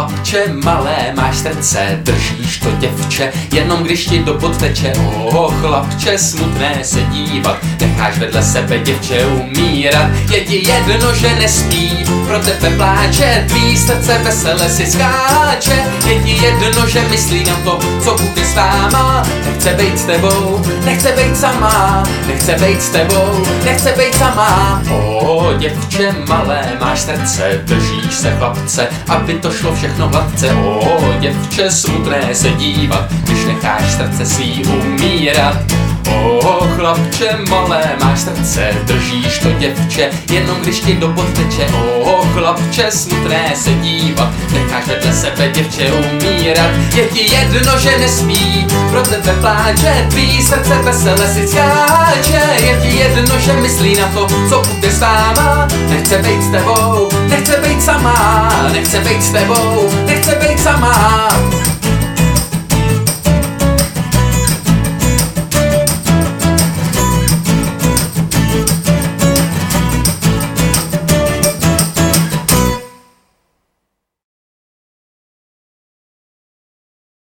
chlapče malé, máš srdce, držíš to děvče, jenom když ti do pod teče. Chlapče, smutné se dívat, necháš vedle sebe děvče umírat. Je ti jedno, že nespí, pro tebe pláče, tvý srdce vesele si skáče. Je ti jedno, že myslí na to, co bude s váma. Nechce bejt s tebou, nechce bejt sama, nechce bejt s tebou, nechce bejt sama. Děvče malé, máš srdce, držíš se chlapce, aby to šlo všechno hladce. Děvče, smutné se dívat, když necháš srdce svý umírat. Chlapče malé, máš srdce, držíš to děvče, jenom když ti do pod teče. Chlapče, smutné se dívat, necháš vedle sebe děvče umírat. Je ti jedno, že nespí, pro tebe pláče, tvý srdce vesele si skáče. Je ti jedno, že myslí na to, co bude s váma. Nechce bejt s tebou, nechce bejt sama, nechce bejt s tebou, nechce bejt sama.